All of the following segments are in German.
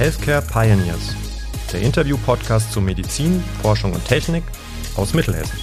Healthcare Pioneers, der Interview-Podcast zu Medizin, Forschung und Technik aus Mittelhessen.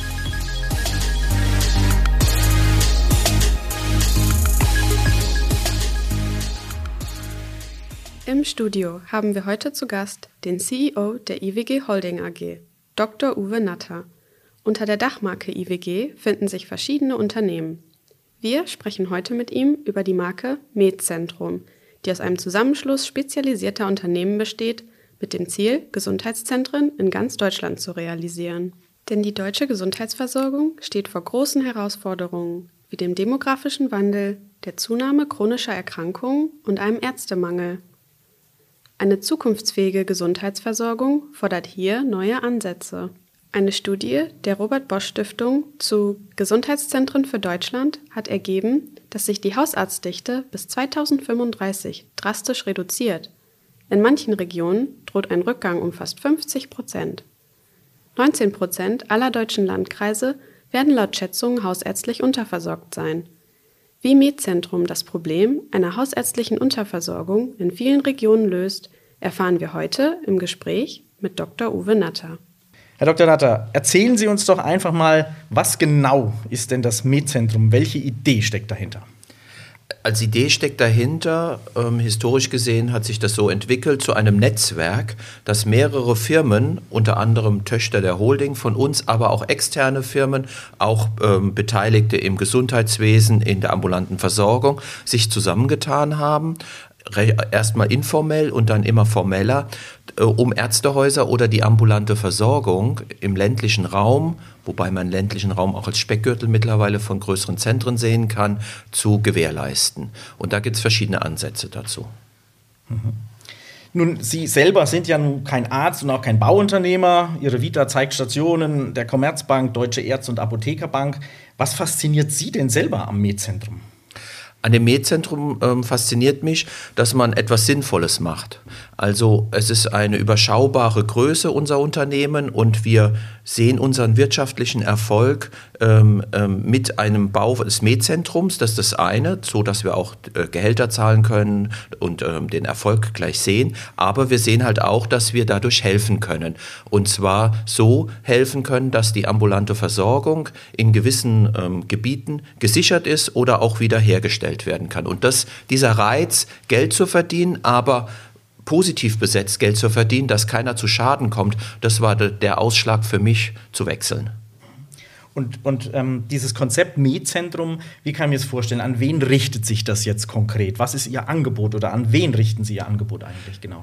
Im Studio haben wir heute zu Gast den CEO der IWG Holding AG, Dr. Uwe Natter. Unter der Dachmarke IWG finden sich verschiedene Unternehmen. Wir sprechen heute mit ihm über die Marke Med-Zentrum, die aus einem Zusammenschluss spezialisierter Unternehmen besteht, mit dem Ziel, Gesundheitszentren in ganz Deutschland zu realisieren. Denn die deutsche Gesundheitsversorgung steht vor großen Herausforderungen, wie dem demografischen Wandel, der Zunahme chronischer Erkrankungen und einem Ärztemangel. Eine zukunftsfähige Gesundheitsversorgung fordert hier neue Ansätze. Eine Studie der Robert-Bosch-Stiftung zu Gesundheitszentren für Deutschland hat ergeben, dass sich die Hausarztdichte bis 2035 drastisch reduziert. In manchen Regionen droht ein Rückgang um fast 50%. 19% aller deutschen Landkreise werden laut Schätzungen hausärztlich unterversorgt sein. Wie Med-Zentrum das Problem einer hausärztlichen Unterversorgung in vielen Regionen löst, erfahren wir heute im Gespräch mit Dr. Uwe Natter. Herr Dr. Natter, erzählen Sie uns doch einfach mal, was genau ist denn das Med-Zentrum? Welche Idee steckt dahinter? Als Idee steckt dahinter, historisch gesehen hat sich das so entwickelt, zu einem Netzwerk, das mehrere Firmen, unter anderem Töchter der Holding von uns, aber auch externe Firmen, auch Beteiligte im Gesundheitswesen, in der ambulanten Versorgung, sich zusammengetan haben, erstmal informell und dann immer formeller, um Ärztehäuser oder die ambulante Versorgung im ländlichen Raum, wobei man ländlichen Raum auch als Speckgürtel mittlerweile von größeren Zentren sehen kann, zu gewährleisten. Und da gibt es verschiedene Ansätze dazu. Mhm. Nun, Sie selber sind ja nun kein Arzt und auch kein Bauunternehmer. Ihre Vita zeigt Stationen der Commerzbank, Deutsche Ärzte- und Apothekerbank. Was fasziniert Sie denn selber am Med-Zentrum? An dem Med-Zentrum fasziniert mich, dass man etwas Sinnvolles macht. Also es ist eine überschaubare Größe, unser Unternehmen, und wir sehen unseren wirtschaftlichen Erfolg mit einem Bau des Med-Zentrums, das ist das eine, so dass wir auch Gehälter zahlen können und den Erfolg gleich sehen. Aber wir sehen halt auch, dass wir dadurch helfen können. Und zwar so helfen können, dass die ambulante Versorgung in gewissen Gebieten gesichert ist oder auch wiederhergestellt werden kann. Und dieser Reiz, Geld zu verdienen, aber positiv besetzt Geld zu verdienen, dass keiner zu Schaden kommt, das war der Ausschlag für mich, zu wechseln. Und dieses Konzept Med-Zentrum, wie kann ich mir das vorstellen? An wen richtet sich das jetzt konkret? Was ist Ihr Angebot oder an wen richten Sie Ihr Angebot eigentlich genau?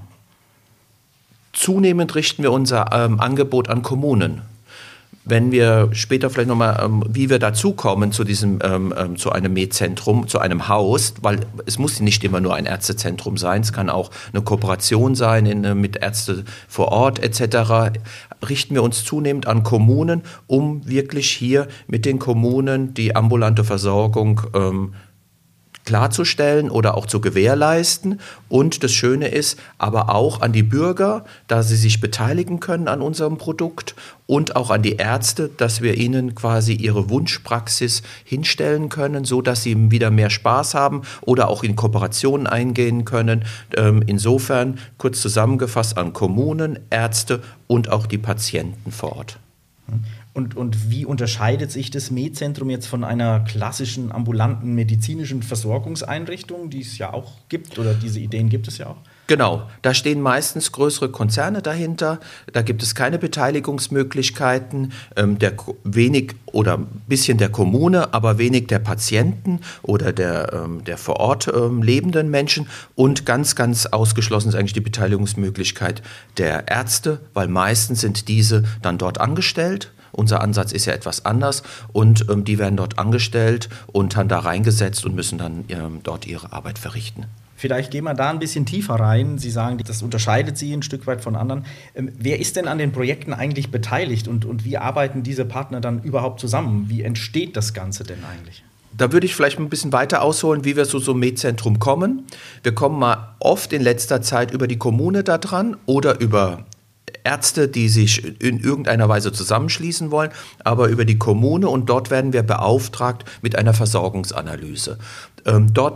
Zunehmend richten wir unser Angebot an Kommunen. Wenn wir später vielleicht nochmal, wie wir dazukommen zu zu einem Med-Zentrum, zu einem Haus, weil es muss nicht immer nur ein Ärztezentrum sein, es kann auch eine Kooperation sein mit Ärzten vor Ort etc., richten wir uns zunehmend an Kommunen, um wirklich hier mit den Kommunen die ambulante Versorgung klarzustellen oder auch zu gewährleisten. Und das Schöne ist aber auch an die Bürger, da sie sich beteiligen können an unserem Produkt, und auch an die Ärzte, dass wir ihnen quasi ihre Wunschpraxis hinstellen können, so dass sie wieder mehr Spaß haben oder auch in Kooperationen eingehen können. Insofern kurz zusammengefasst an Kommunen, Ärzte und auch die Patienten vor Ort. Und wie unterscheidet sich das Med-Zentrum jetzt von einer klassischen ambulanten medizinischen Versorgungseinrichtung, die es ja auch gibt, oder diese Ideen gibt es ja auch? Genau, da stehen meistens größere Konzerne dahinter, da gibt es keine Beteiligungsmöglichkeiten, wenig oder ein bisschen der Kommune, aber wenig der Patienten oder der vor Ort lebenden Menschen, und ganz, ganz ausgeschlossen ist eigentlich die Beteiligungsmöglichkeit der Ärzte, weil meistens sind diese dann dort angestellt. Unser Ansatz ist ja etwas anders, und die werden dort angestellt und dann da reingesetzt und müssen dann dort ihre Arbeit verrichten. Vielleicht gehen wir da ein bisschen tiefer rein. Sie sagen, das unterscheidet Sie ein Stück weit von anderen. Wer ist denn an den Projekten eigentlich beteiligt und wie arbeiten diese Partner dann überhaupt zusammen? Wie entsteht das Ganze denn eigentlich? Da würde ich vielleicht ein bisschen weiter ausholen, wie wir zu so einem Med-Zentrum kommen. Wir kommen mal oft in letzter Zeit über die Kommune da dran oder über Ärzte, die sich in irgendeiner Weise zusammenschließen wollen, aber über die Kommune, und dort werden wir beauftragt mit einer Versorgungsanalyse. Dort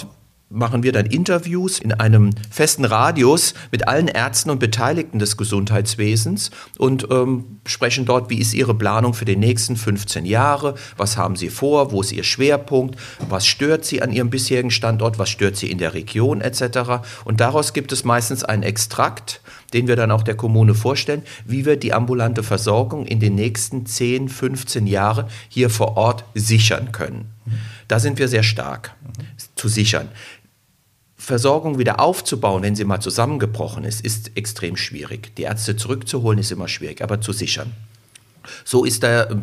machen wir dann Interviews in einem festen Radius mit allen Ärzten und Beteiligten des Gesundheitswesens und sprechen dort, wie ist Ihre Planung für die nächsten 15 Jahre, was haben Sie vor, wo ist Ihr Schwerpunkt, was stört Sie an Ihrem bisherigen Standort, was stört Sie in der Region etc. Und daraus gibt es meistens einen Extrakt, den wir dann auch der Kommune vorstellen, wie wir die ambulante Versorgung in den nächsten 10, 15 Jahren hier vor Ort sichern können. Da sind wir sehr stark zu sichern. Versorgung wieder aufzubauen, wenn sie mal zusammengebrochen ist extrem schwierig. Die Ärzte zurückzuholen ist immer schwierig, aber zu sichern. So ist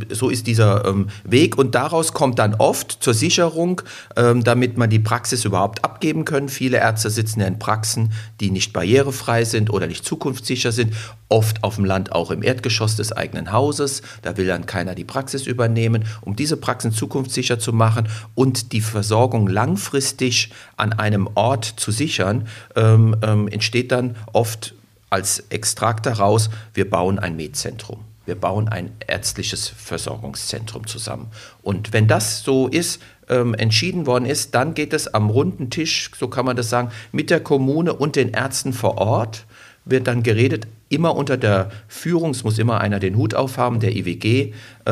dieser Weg und daraus kommt dann oft zur Sicherung, damit man die Praxis überhaupt abgeben können. Viele Ärzte sitzen ja in Praxen, die nicht barrierefrei sind oder nicht zukunftssicher sind, oft auf dem Land auch im Erdgeschoss des eigenen Hauses. Da will dann keiner die Praxis übernehmen. Um diese Praxen zukunftssicher zu machen und die Versorgung langfristig an einem Ort zu sichern, entsteht dann oft als Extrakt daraus, wir bauen ein Med-Zentrum. Wir bauen ein ärztliches Versorgungszentrum zusammen. Und wenn das so ist, entschieden worden ist, dann geht es am runden Tisch, so kann man das sagen, mit der Kommune und den Ärzten vor Ort, wird dann geredet, immer unter der Führung, es muss immer einer den Hut aufhaben, der IWG,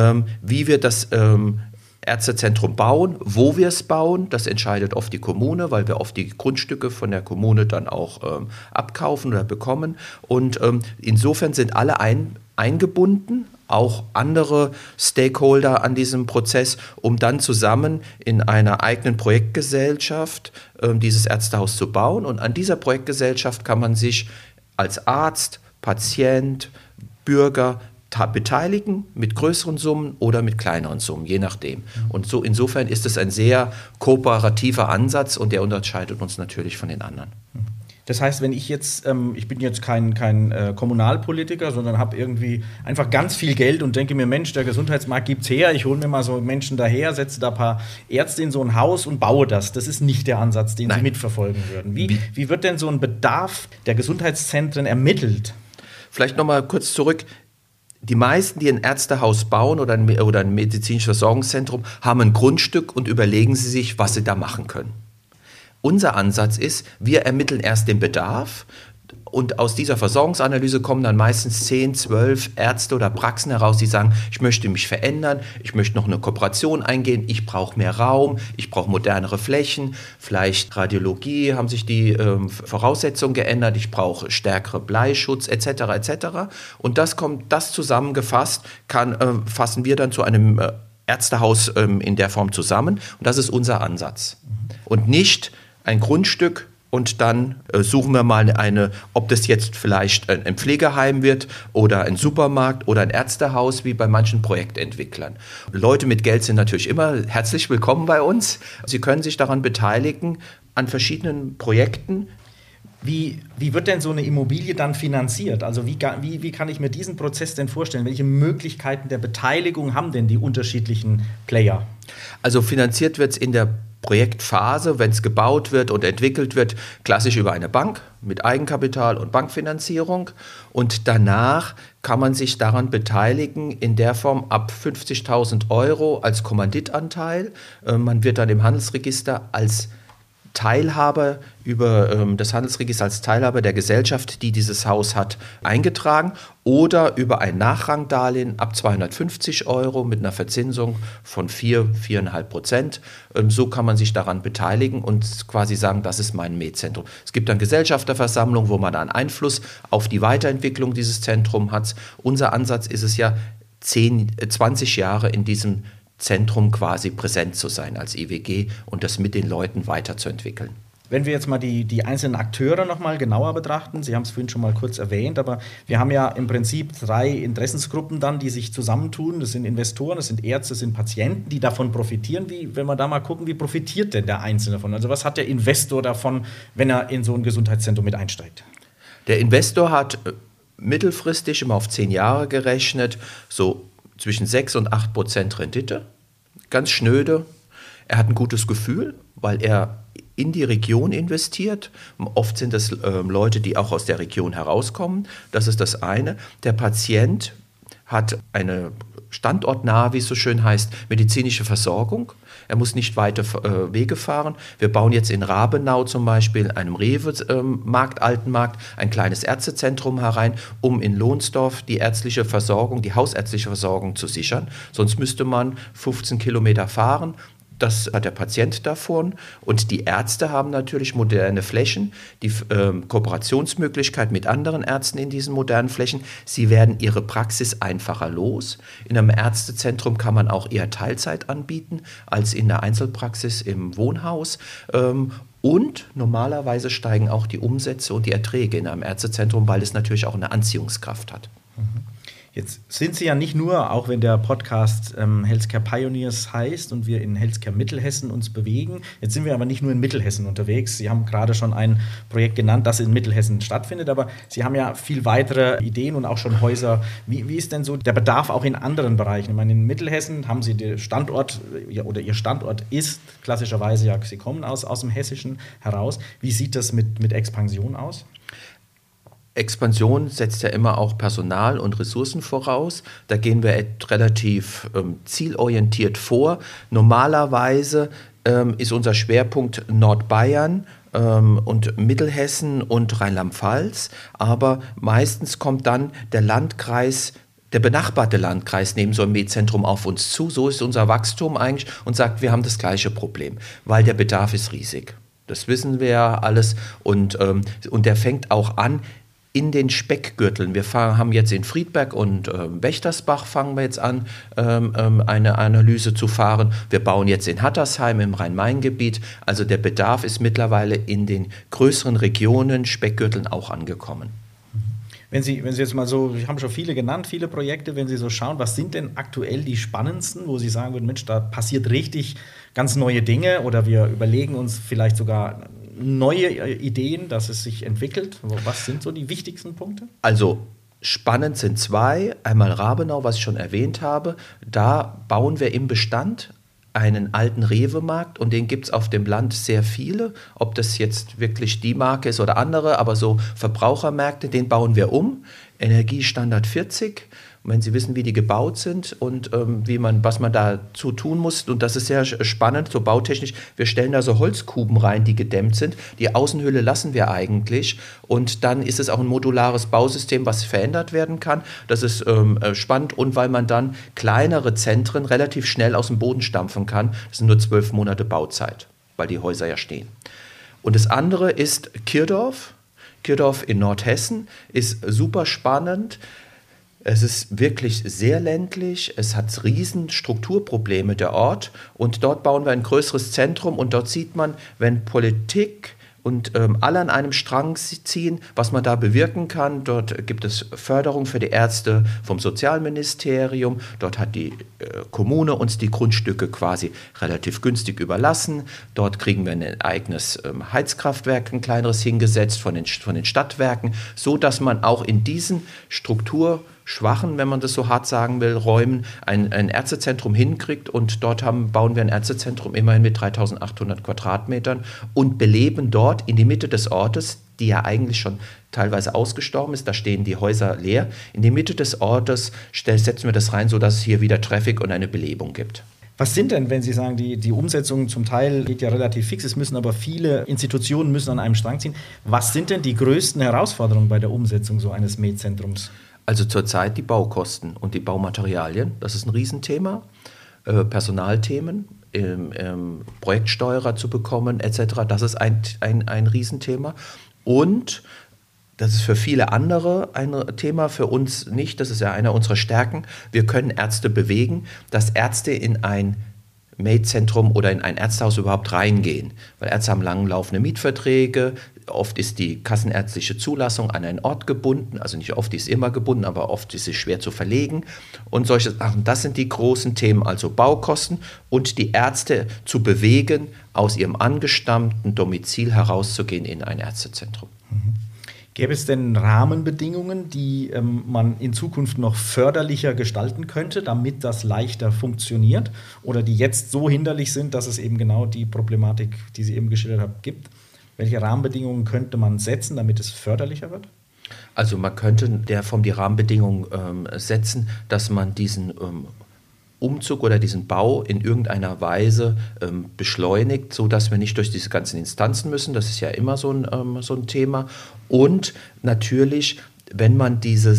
wie wir das Ärztezentrum bauen, wo wir es bauen, das entscheidet oft die Kommune, weil wir oft die Grundstücke von der Kommune dann auch abkaufen oder bekommen. Und insofern sind alle eingebunden, auch andere Stakeholder an diesem Prozess, um dann zusammen in einer eigenen Projektgesellschaft dieses Ärztehaus zu bauen. Und an dieser Projektgesellschaft kann man sich als Arzt, Patient, Bürger beteiligen mit größeren Summen oder mit kleineren Summen, je nachdem. Und so insofern ist es ein sehr kooperativer Ansatz und der unterscheidet uns natürlich von den anderen. Das heißt, wenn ich jetzt, ich bin jetzt kein Kommunalpolitiker, sondern habe irgendwie einfach ganz viel Geld und denke mir, Mensch, der Gesundheitsmarkt gibt's her, ich hole mir mal so Menschen daher, setze da ein paar Ärzte in so ein Haus und baue das. Das ist nicht der Ansatz, den Sie mitverfolgen würden. Wie wird denn so ein Bedarf der Gesundheitszentren ermittelt? Vielleicht nochmal kurz zurück. Die meisten, die ein Ärztehaus bauen oder ein medizinisches Versorgungszentrum, haben ein Grundstück und überlegen sie sich, was sie da machen können. Unser Ansatz ist, wir ermitteln erst den Bedarf und aus dieser Versorgungsanalyse kommen dann meistens 10, 12 Ärzte oder Praxen heraus, die sagen, ich möchte mich verändern, ich möchte noch eine Kooperation eingehen, ich brauche mehr Raum, ich brauche modernere Flächen, vielleicht Radiologie, haben sich die Voraussetzungen geändert, ich brauche stärkere Bleischutz etc. etc. Und das zusammengefasst, fassen wir dann zu einem Ärztehaus in der Form zusammen und das ist unser Ansatz. Und nicht ein Grundstück und dann suchen wir mal ob das jetzt vielleicht ein Pflegeheim wird oder ein Supermarkt oder ein Ärztehaus wie bei manchen Projektentwicklern. Leute mit Geld sind natürlich immer herzlich willkommen bei uns. Sie können sich daran beteiligen an verschiedenen Projekten. Wie wird denn so eine Immobilie dann finanziert? Also wie kann ich mir diesen Prozess denn vorstellen? Welche Möglichkeiten der Beteiligung haben denn die unterschiedlichen Player? Also finanziert wird es in der Projektphase, wenn es gebaut wird und entwickelt wird, klassisch über eine Bank mit Eigenkapital und Bankfinanzierung. Und danach kann man sich daran beteiligen in der Form ab 50.000 € als Kommanditanteil. Man wird dann im Handelsregister als Teilhaber über das Handelsregister als Teilhaber der Gesellschaft, die dieses Haus hat, eingetragen oder über ein Nachrangdarlehen ab 250 € mit einer Verzinsung von 4,5%. So kann man sich daran beteiligen und quasi sagen, das ist mein Med-Zentrum. Es gibt dann Gesellschafterversammlungen, wo man dann Einfluss auf die Weiterentwicklung dieses Zentrums hat. Unser Ansatz ist es ja, 20 Jahre in diesem Zentrum quasi präsent zu sein als IWG und das mit den Leuten weiterzuentwickeln. Wenn wir jetzt mal die einzelnen Akteure noch mal genauer betrachten, Sie haben es vorhin schon mal kurz erwähnt, aber wir haben ja im Prinzip 3 Interessensgruppen dann, die sich zusammentun. Das sind Investoren, das sind Ärzte, das sind Patienten, die davon profitieren. Wenn wir da mal gucken, wie profitiert denn der Einzelne davon? Also was hat der Investor davon, wenn er in so ein Gesundheitszentrum mit einsteigt? Der Investor hat mittelfristig immer auf 10 Jahre gerechnet, so zwischen 6 und 8% Rendite. Ganz schnöde. Er hat ein gutes Gefühl, weil er in die Region investiert. Oft sind das Leute, die auch aus der Region herauskommen. Das ist das eine. Der Patient hat eine standortnah, wie es so schön heißt, medizinische Versorgung. Er muss nicht weite Wege fahren. Wir bauen jetzt in Rabenau zum Beispiel, einem Rewe-Markt, Altenmarkt, ein kleines Ärztezentrum herein, um in Lohnsdorf die ärztliche Versorgung, die hausärztliche Versorgung zu sichern. Sonst müsste man 15 Kilometer fahren. Das hat der Patient davon und die Ärzte haben natürlich moderne Flächen, die Kooperationsmöglichkeit mit anderen Ärzten in diesen modernen Flächen. Sie werden ihre Praxis einfacher los. In einem Ärztezentrum kann man auch eher Teilzeit anbieten als in der Einzelpraxis im Wohnhaus. Und normalerweise steigen auch die Umsätze und die Erträge in einem Ärztezentrum, weil es natürlich auch eine Anziehungskraft hat. Jetzt sind Sie ja nicht nur, auch wenn der Podcast Healthcare Pioneers heißt und wir in Healthcare Mittelhessen uns bewegen, jetzt sind wir aber nicht nur in Mittelhessen unterwegs. Sie haben gerade schon ein Projekt genannt, das in Mittelhessen stattfindet, aber Sie haben ja viel weitere Ideen und auch schon Häuser. Wie ist denn so der Bedarf auch in anderen Bereichen? Ich meine, in Mittelhessen haben Sie den Standort, oder Ihr Standort ist klassischerweise, ja, Sie kommen aus dem Hessischen heraus. Wie sieht das mit Expansion aus? Expansion setzt ja immer auch Personal und Ressourcen voraus. Da gehen wir relativ zielorientiert vor. Normalerweise ist unser Schwerpunkt Nordbayern und Mittelhessen und Rheinland-Pfalz. Aber meistens kommt dann der benachbarte Landkreis neben so einem Med-Zentrum auf uns zu. So ist unser Wachstum eigentlich und sagt, wir haben das gleiche Problem, weil der Bedarf ist riesig. Das wissen wir ja alles und der fängt auch an, in den Speckgürteln. Wir haben jetzt in Friedberg und Wächtersbach fangen wir jetzt an, eine Analyse zu fahren. Wir bauen jetzt in Hattersheim im Rhein-Main-Gebiet. Also der Bedarf ist mittlerweile in den größeren Regionen, Speckgürteln auch angekommen. Wenn Sie jetzt mal so, Sie haben schon viele genannt, viele Projekte, wenn Sie so schauen, was sind denn aktuell die spannendsten, wo Sie sagen würden, Mensch, da passiert richtig ganz neue Dinge oder wir überlegen uns vielleicht sogar neue Ideen, dass es sich entwickelt? Was sind so die wichtigsten Punkte? Also spannend sind zwei. Einmal Rabenau, was ich schon erwähnt habe. Da bauen wir im Bestand einen alten Rewe-Markt und den gibt es auf dem Land sehr viele. Ob das jetzt wirklich die Marke ist oder andere, aber so Verbrauchermärkte, den bauen wir um. Energiestandard 40. Und wenn Sie wissen, wie die gebaut sind und was man dazu tun muss, und das ist sehr spannend, so bautechnisch, wir stellen da so Holzkuben rein, die gedämmt sind. Die Außenhülle lassen wir eigentlich und dann ist es auch ein modulares Bausystem, was verändert werden kann. Das ist spannend und weil man dann kleinere Zentren relativ schnell aus dem Boden stampfen kann. Das sind nur 12 Monate Bauzeit, weil die Häuser ja stehen. Und das andere ist Kirdorf. Kirdorf in Nordhessen ist super spannend. Es ist wirklich sehr ländlich, es hat riesen Strukturprobleme, der Ort. Und dort bauen wir ein größeres Zentrum und dort sieht man, wenn Politik und alle an einem Strang ziehen, was man da bewirken kann. Dort gibt es Förderung für die Ärzte vom Sozialministerium. Dort hat die Kommune uns die Grundstücke quasi relativ günstig überlassen. Dort kriegen wir ein eigenes Heizkraftwerk, ein kleineres hingesetzt von den Stadtwerken, so dass man auch in diesen strukturschwachen, wenn man das so hart sagen will, Räumen ein Ärztezentrum hinkriegt und dort bauen wir ein Ärztezentrum immerhin mit 3.800 Quadratmetern und beleben dort in die Mitte des Ortes, die ja eigentlich schon teilweise ausgestorben ist, da stehen die Häuser leer, in die Mitte des Ortes setzen wir das rein, sodass es hier wieder Traffic und eine Belebung gibt. Was sind denn, wenn Sie sagen, die Umsetzung zum Teil geht ja relativ fix, es müssen aber viele Institutionen müssen an einem Strang ziehen. Was sind denn die größten Herausforderungen bei der Umsetzung so eines Med-Zentrums? Also zurzeit die Baukosten und die Baumaterialien, das ist ein Riesenthema. Personalthemen, Projektsteuerer zu bekommen etc., das ist ein Riesenthema. Und das ist für viele andere ein Thema, für uns nicht, das ist ja einer unserer Stärken. Wir können Ärzte bewegen, dass Ärzte in ein Med-Zentrum oder in ein Ärztehaus überhaupt reingehen. Weil Ärzte haben langlaufende Mietverträge, oft ist die kassenärztliche Zulassung an einen Ort gebunden, also nicht oft, die ist immer gebunden, aber oft ist sie schwer zu verlegen. Und solche Sachen, das sind die großen Themen, also Baukosten und die Ärzte zu bewegen, aus ihrem angestammten Domizil herauszugehen in ein Ärztezentrum. Gäbe es denn Rahmenbedingungen, die man in Zukunft noch förderlicher gestalten könnte, damit das leichter funktioniert? Oder die jetzt so hinderlich sind, dass es eben genau die Problematik, die Sie eben geschildert haben, gibt? Welche Rahmenbedingungen könnte man setzen, damit es förderlicher wird? Also man könnte in der Form die Rahmenbedingungen setzen, dass man diesen Umzug oder diesen Bau in irgendeiner Weise beschleunigt, sodass wir nicht durch diese ganzen Instanzen müssen. Das ist ja immer so ein Thema. Und natürlich, wenn man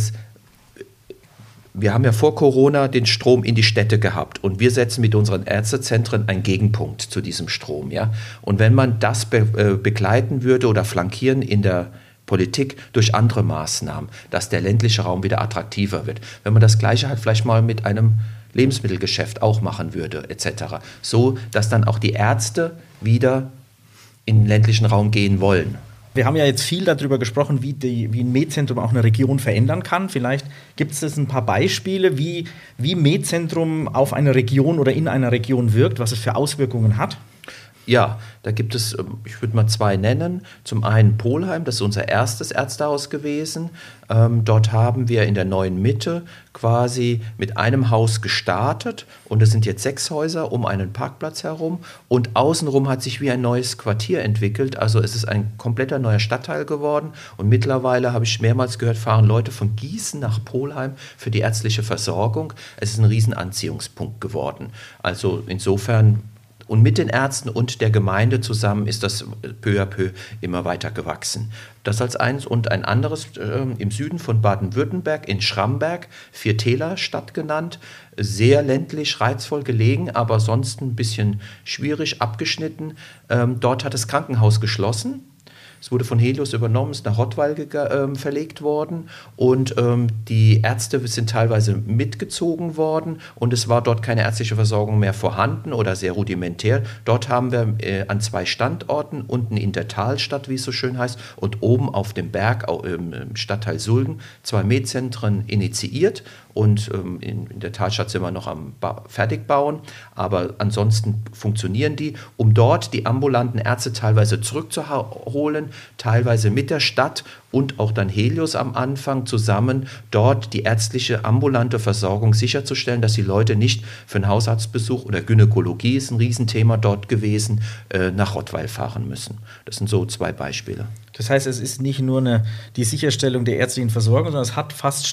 wir haben ja vor Corona den Strom in die Städte gehabt und wir setzen mit unseren Ärztezentren einen Gegenpunkt zu diesem Strom. Ja? Und wenn man das begleiten würde oder flankieren in der Politik durch andere Maßnahmen, dass der ländliche Raum wieder attraktiver wird. Wenn man das Gleiche halt vielleicht mal mit einem Lebensmittelgeschäft auch machen würde, etc. So, dass dann auch die Ärzte wieder in den ländlichen Raum gehen wollen. Wir haben ja jetzt viel darüber gesprochen, wie ein Med-Zentrum auch eine Region verändern kann. Vielleicht gibt es ein paar Beispiele, wie Med-Zentrum auf eine Region oder in einer Region wirkt, was es für Auswirkungen hat. Ja, da gibt es, ich würde mal 2 nennen. Zum einen Polheim, das ist unser erstes Ärztehaus gewesen. Dort haben wir in der neuen Mitte quasi mit einem Haus gestartet und es sind jetzt 6 Häuser um einen Parkplatz herum und außenrum hat sich wie ein neues Quartier entwickelt. Also es ist ein kompletter neuer Stadtteil geworden und mittlerweile, habe ich mehrmals gehört, fahren Leute von Gießen nach Polheim für die ärztliche Versorgung. Es ist ein Riesenanziehungspunkt geworden. Also insofern. Und mit den Ärzten und der Gemeinde zusammen ist das peu à peu immer weiter gewachsen. Das als eins und ein anderes im Süden von Baden-Württemberg in Schramberg, Viertäler-Stadt genannt, sehr ländlich, reizvoll gelegen, aber sonst ein bisschen schwierig abgeschnitten. Dort hat das Krankenhaus geschlossen. Es wurde von Helios übernommen, ist nach Rottweil verlegt worden und die Ärzte sind teilweise mitgezogen worden und es war dort keine ärztliche Versorgung mehr vorhanden oder sehr rudimentär. Dort haben wir an 2 Standorten, unten in der Talstadt, wie es so schön heißt, und oben auf dem Berg im Stadtteil Sulgen 2 Med-Zentren initiiert. Und in der Talstadt sind wir noch am Fertigbauen, aber ansonsten funktionieren die, um dort die ambulanten Ärzte teilweise zurückzuholen, teilweise mit der Stadt und auch dann Helios am Anfang zusammen dort die ärztliche ambulante Versorgung sicherzustellen, dass die Leute nicht für einen Hausarztbesuch oder Gynäkologie, ist ein Riesenthema dort gewesen, nach Rottweil fahren müssen. Das sind so 2 Beispiele. Das heißt, es ist nicht nur die Sicherstellung der ärztlichen Versorgung, sondern es hat fast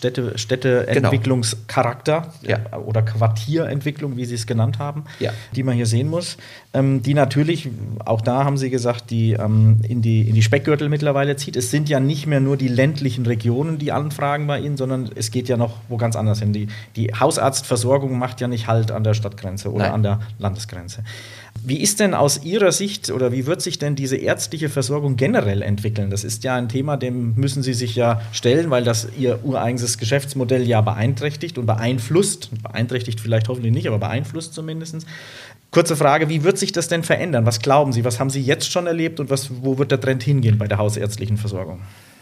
Städteentwicklungscharakter oder Quartierentwicklung, wie Sie es genannt haben, die man hier sehen muss. Die natürlich, auch da haben Sie gesagt, die in die Speckgürtel mittlerweile zieht. Es sind ja nicht mehr nur die ländlichen Regionen, die anfragen bei Ihnen, sondern es geht ja noch wo ganz anders hin. Die Hausarztversorgung macht ja nicht Halt an der Stadtgrenze oder an der Landesgrenze. Wie ist denn aus Ihrer Sicht oder wie wird sich denn diese ärztliche Versorgung generell entwickeln? Das ist ja ein Thema, dem müssen Sie sich ja stellen, weil das Ihr ureigenes Geschäftsmodell ja beeinträchtigt und beeinflusst. Beeinträchtigt vielleicht hoffentlich nicht, aber beeinflusst zumindest. Kurze Frage, wie wird sich das denn verändern? Was glauben Sie, was haben Sie jetzt schon erlebt und wo wird der Trend hingehen bei der hausärztlichen Versorgung?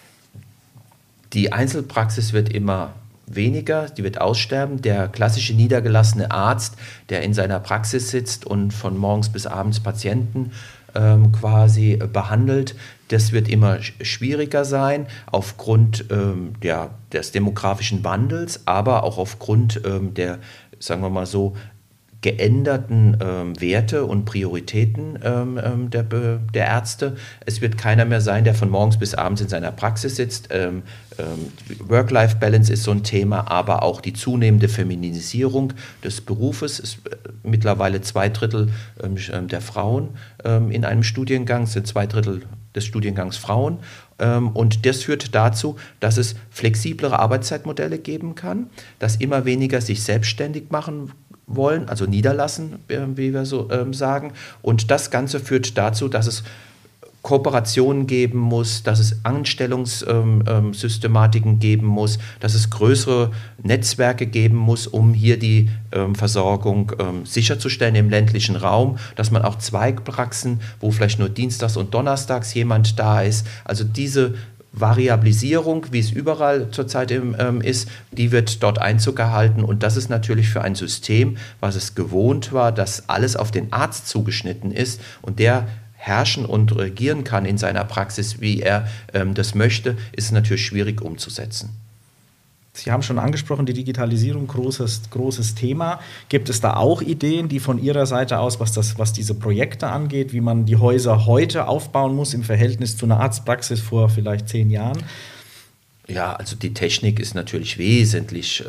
Die Einzelpraxis wird immer weniger, die wird aussterben. Der klassische niedergelassene Arzt, der in seiner Praxis sitzt und von morgens bis abends Patienten quasi behandelt, das wird immer schwieriger sein aufgrund des demografischen Wandels, aber auch aufgrund der, sagen wir mal so, geänderten Werte und Prioritäten der Ärzte. Es wird keiner mehr sein, der von morgens bis abends in seiner Praxis sitzt. Work-Life-Balance ist so ein Thema, aber auch die zunehmende Feminisierung des Berufes. Ist mittlerweile 2/3 der Frauen in einem Studiengang, sind 2/3 des Studiengangs Frauen. Und das führt dazu, dass es flexiblere Arbeitszeitmodelle geben kann, dass immer weniger sich selbstständig machen wollen, also niederlassen, wie wir so sagen. Und das Ganze führt dazu, dass es Kooperationen geben muss, dass es Anstellungssystematiken geben muss, dass es größere Netzwerke geben muss, um hier die Versorgung sicherzustellen im ländlichen Raum, dass man auch Zweigpraxen, wo vielleicht nur dienstags und donnerstags jemand da ist, also diese Variabilisierung, wie es überall zurzeit ist, die wird dort Einzug erhalten und das ist natürlich für ein System, was es gewohnt war, dass alles auf den Arzt zugeschnitten ist und der herrschen und regieren kann in seiner Praxis, wie er das möchte, ist natürlich schwierig umzusetzen. Sie haben schon angesprochen, die Digitalisierung, großes Thema. Gibt es da auch Ideen, die von Ihrer Seite aus, was diese Projekte angeht, wie man die Häuser heute aufbauen muss im Verhältnis zu einer Arztpraxis vor vielleicht 10 Jahren? Ja, also die Technik ist natürlich wesentlich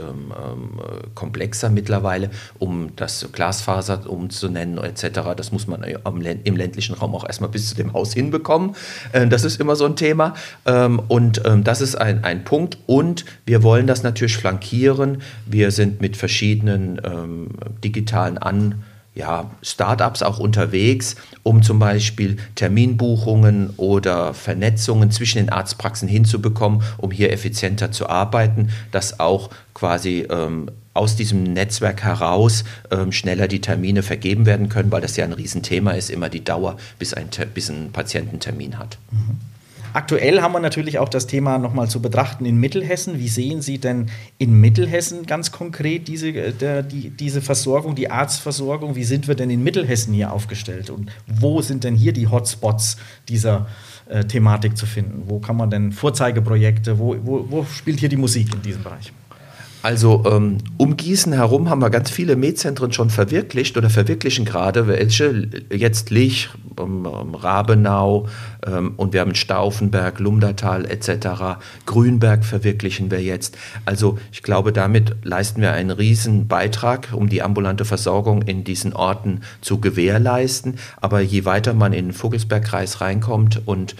komplexer mittlerweile, um das Glasfaser umzunennen etc. Das muss man im ländlichen Raum auch erstmal bis zu dem Haus hinbekommen. Das ist immer so ein Thema. Und das ist ein Punkt. Und wir wollen das natürlich flankieren. Wir sind mit verschiedenen digitalen Start-ups auch unterwegs, um zum Beispiel Terminbuchungen oder Vernetzungen zwischen den Arztpraxen hinzubekommen, um hier effizienter zu arbeiten, dass auch quasi aus diesem Netzwerk heraus schneller die Termine vergeben werden können, weil das ja ein Riesenthema ist, immer die Dauer, bis ein Patient einen Termin hat. Mhm. Aktuell haben wir natürlich auch das Thema nochmal zu betrachten in Mittelhessen. Wie sehen Sie denn in Mittelhessen ganz konkret diese Versorgung, die Arztversorgung? Wie sind wir denn in Mittelhessen hier aufgestellt? Und wo sind denn hier die Hotspots dieser Thematik zu finden? Wo kann man denn Vorzeigeprojekte, wo spielt hier die Musik in diesem Bereich? Also um Gießen herum haben wir ganz viele Med-Zentren schon verwirklicht oder verwirklichen gerade, welche jetzt Lich, Rabenau und wir haben Stauffenberg, Lumdatal etc., Grünberg verwirklichen wir jetzt. Also ich glaube, damit leisten wir einen riesen Beitrag, um die ambulante Versorgung in diesen Orten zu gewährleisten. Aber je weiter man in den Vogelsbergkreis reinkommt und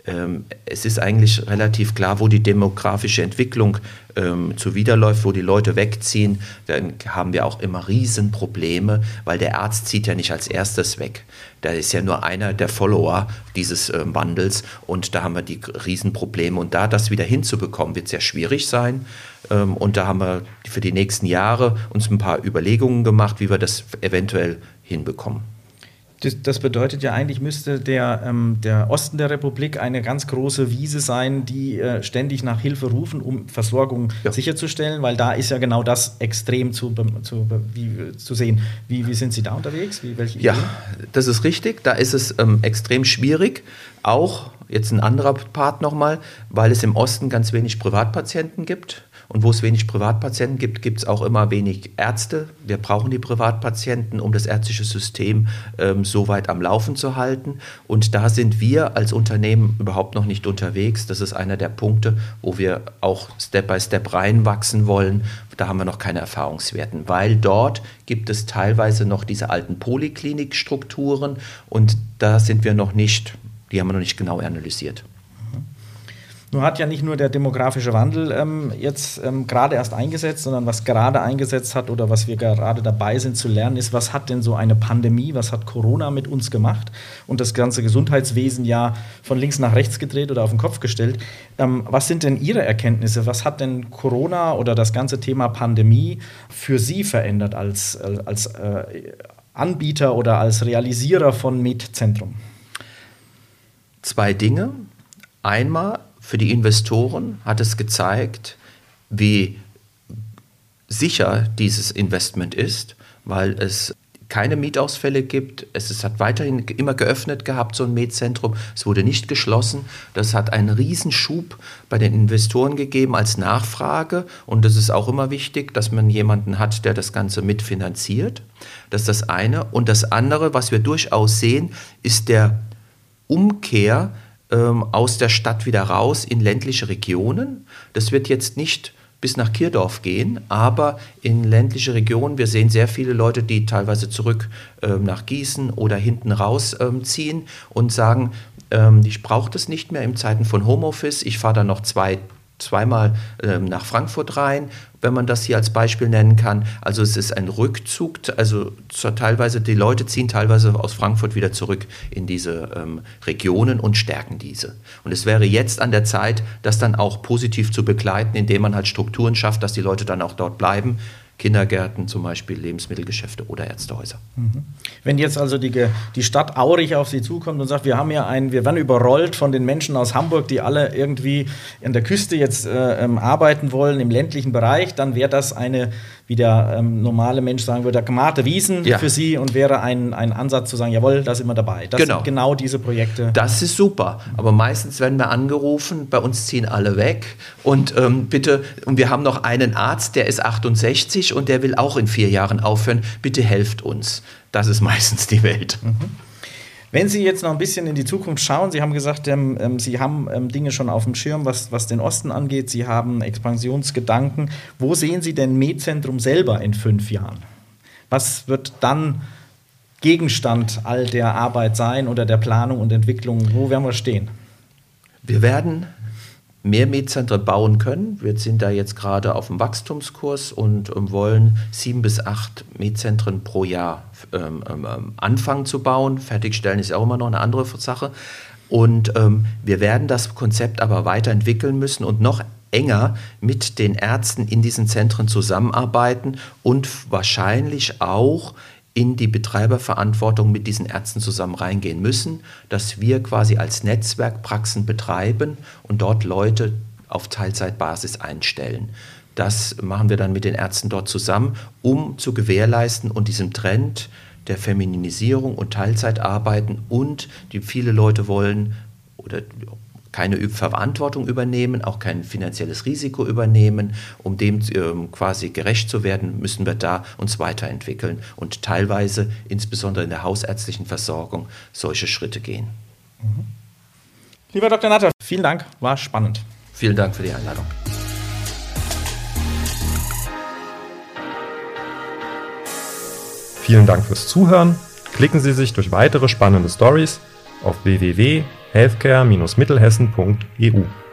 es ist eigentlich relativ klar, wo die demografische Entwicklung zuwiderläuft, wo die Leute wegziehen, dann haben wir auch immer Riesenprobleme, weil der Arzt zieht ja nicht als erstes weg. Da ist ja nur einer der Follower dieses Wandels und da haben wir die Riesenprobleme. Und da das wieder hinzubekommen, wird sehr schwierig sein. Und da haben wir für die nächsten Jahre uns ein paar Überlegungen gemacht, wie wir das eventuell hinbekommen. Das bedeutet ja eigentlich, müsste der Osten der Republik eine ganz große Wiese sein, die ständig nach Hilfe rufen, um Versorgung sicherzustellen, weil da ist ja genau das extrem zu sehen. Wie sind Sie da unterwegs? Welche Ideen? Das ist richtig. Da ist es extrem schwierig. Auch, jetzt ein anderer Part nochmal, weil es im Osten ganz wenig Privatpatienten gibt. Und wo es wenig Privatpatienten gibt, gibt es auch immer wenig Ärzte. Wir brauchen die Privatpatienten, um das ärztliche System so weit am Laufen zu halten. Und da sind wir als Unternehmen überhaupt noch nicht unterwegs. Das ist einer der Punkte, wo wir auch Step by Step reinwachsen wollen. Da haben wir noch keine Erfahrungswerten, weil dort gibt es teilweise noch diese alten Poliklinikstrukturen und da sind wir noch nicht, die haben wir noch nicht genau analysiert. Nun hat ja nicht nur der demografische Wandel jetzt gerade erst eingesetzt, sondern was gerade eingesetzt hat oder was wir gerade dabei sind zu lernen, ist, was hat denn so eine Pandemie, was hat Corona mit uns gemacht und das ganze Gesundheitswesen ja von links nach rechts gedreht oder auf den Kopf gestellt. Was sind denn Ihre Erkenntnisse? Was hat denn Corona oder das ganze Thema Pandemie für Sie verändert als Anbieter oder als Realisierer von Med-Zentrum? 2 Dinge. Einmal, für die Investoren hat es gezeigt, wie sicher dieses Investment ist, weil es keine Mietausfälle gibt. Es hat weiterhin immer geöffnet gehabt, so ein Med-Zentrum. Es wurde nicht geschlossen. Das hat einen Riesenschub bei den Investoren gegeben als Nachfrage. Und das ist auch immer wichtig, dass man jemanden hat, der das Ganze mitfinanziert. Das ist das eine. Und das andere, was wir durchaus sehen, ist der Umkehr aus der Stadt wieder raus in ländliche Regionen. Das wird jetzt nicht bis nach Kirdorf gehen, aber in ländliche Regionen, wir sehen sehr viele Leute, die teilweise zurück nach Gießen oder hinten raus ziehen und sagen, ich brauche das nicht mehr in Zeiten von Homeoffice, ich fahre dann noch zweimal nach Frankfurt rein, wenn man das hier als Beispiel nennen kann. Also es ist ein Rückzug, also teilweise die Leute ziehen teilweise aus Frankfurt wieder zurück in diese Regionen und stärken diese. Und es wäre jetzt an der Zeit, das dann auch positiv zu begleiten, indem man halt Strukturen schafft, dass die Leute dann auch dort bleiben. Kindergärten zum Beispiel, Lebensmittelgeschäfte oder Ärztehäuser. Wenn jetzt also die Stadt Aurich auf Sie zukommt und sagt, wir werden überrollt von den Menschen aus Hamburg, die alle irgendwie an der Küste jetzt arbeiten wollen, im ländlichen Bereich, dann wäre das wie der normale Mensch sagen würde, Gmate Wiesen für Sie und wäre ein Ansatz zu sagen, jawohl, da sind wir dabei. Das sind genau diese Projekte. Das ist super, aber meistens werden wir angerufen, bei uns ziehen alle weg und bitte, und wir haben noch einen Arzt, der ist 68 und der will auch in 4 Jahren aufhören, bitte helft uns. Das ist meistens die Welt. Wenn Sie jetzt noch ein bisschen in die Zukunft schauen, Sie haben gesagt, Sie haben Dinge schon auf dem Schirm, was den Osten angeht, Sie haben Expansionsgedanken. Wo sehen Sie denn Med-Zentrum selber in 5 Jahren? Was wird dann Gegenstand all der Arbeit sein oder der Planung und Entwicklung? Wo werden wir stehen? Wir werden mehr Med-Zentren bauen können. Wir sind da jetzt gerade auf dem Wachstumskurs und wollen 7 bis 8 Med-Zentren pro Jahr anfangen zu bauen. Fertigstellen ist ja auch immer noch eine andere Sache. Und wir werden das Konzept aber weiterentwickeln müssen und noch enger mit den Ärzten in diesen Zentren zusammenarbeiten und wahrscheinlich auch in die Betreiberverantwortung mit diesen Ärzten zusammen reingehen müssen, dass wir quasi als Netzwerk Praxen betreiben und dort Leute auf Teilzeitbasis einstellen. Das machen wir dann mit den Ärzten dort zusammen, um zu gewährleisten und diesem Trend der Femininisierung und Teilzeitarbeiten und die viele Leute wollen oder keine Verantwortung übernehmen, auch kein finanzielles Risiko übernehmen. Um dem quasi gerecht zu werden, müssen wir da uns weiterentwickeln und teilweise, insbesondere in der hausärztlichen Versorgung, solche Schritte gehen. Lieber Dr. Natter, vielen Dank, war spannend. Vielen Dank für die Einladung. Vielen Dank fürs Zuhören. Klicken Sie sich durch weitere spannende Stories auf www.healthcare-mittelhessen.eu.